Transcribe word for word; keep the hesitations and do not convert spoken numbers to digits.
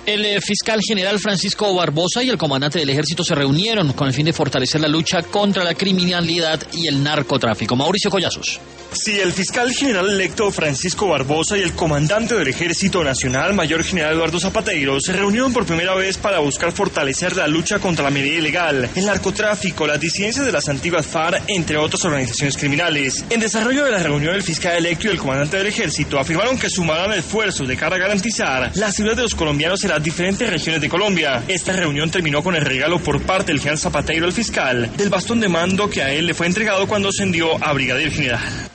El fiscal general Francisco Barbosa y el comandante del ejército se reunieron con el fin de fortalecer la lucha contra la criminalidad y el narcotráfico. Mauricio Collazos. Sí, el fiscal general electo Francisco Barbosa y el comandante del Ejército Nacional, mayor general Eduardo Zapatero, se reunieron por primera vez para buscar fortalecer la lucha contra la minería ilegal, el narcotráfico, las disidencias de las antiguas FARC, entre otras organizaciones criminales. En desarrollo de la reunión, el fiscal electo y el comandante del Ejército afirmaron que sumarán esfuerzos de cara a garantizar la seguridad de los colombianos en las diferentes regiones de Colombia. Esta reunión terminó con el regalo por parte del general Zapatero al fiscal del bastón de mando que a él le fue entregado cuando ascendió a brigadier general.